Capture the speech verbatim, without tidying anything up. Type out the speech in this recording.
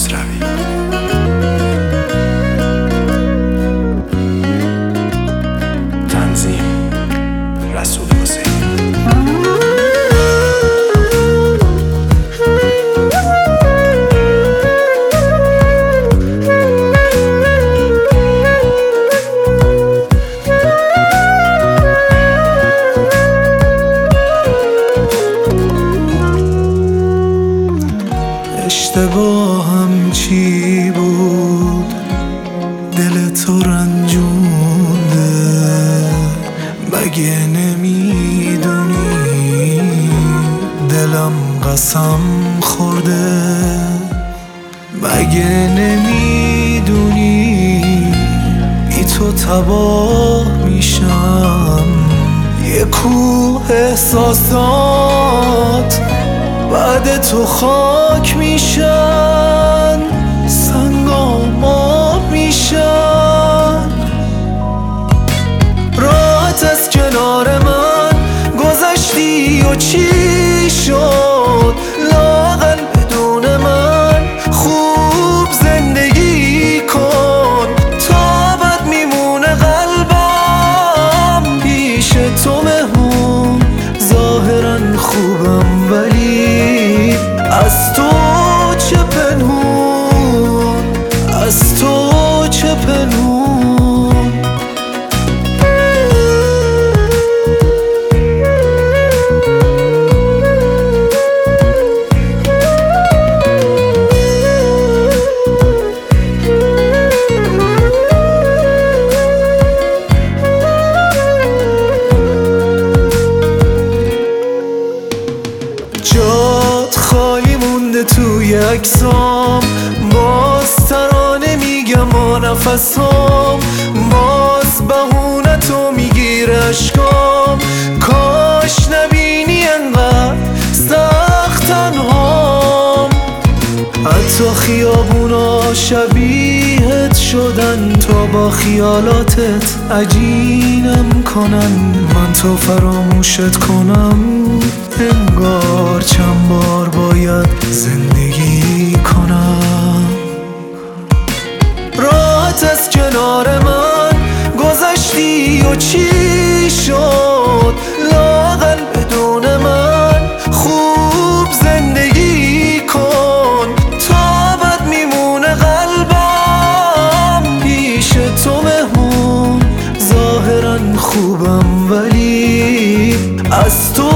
خسروی. تنظیم رسول حسینی. اشتباهم چی بود دل تو رنجونده؟ مگه نمیدونی دلم قسم خورده؟ مگه نمیدونی بی تو تباه میشم؟ یه کوه احساسات بعد تو خاک میشن، سنگام آب میشن. راحت از کنار من گذشتی و چی شد؟ لااقل بدون من خوب زندگی کن. تا بد میمونه قلبم پیش تو مهمون. ظاهرا خوبم ولی از تو چه پنهون، از تو چه پنهون. جات خالی مونده توی عکسام، باز ترانه میگم با نفسام. باز بهونه تو میگیره اشکام. کاش نبینی انقدر سخت تنهام. حتی خیابونا شبیهت شدن تا با خیالاتت عجینم کنن. من تو فراموشت کنم انگار چند بار باید زندگی کنم. راحت از کنار من گذشتی و چی شد؟ لااقل بدون من خوب زندگی کن. تا بد میمونه قلبم پیش تو مهمون. ظاهرا خوبم ولی از تو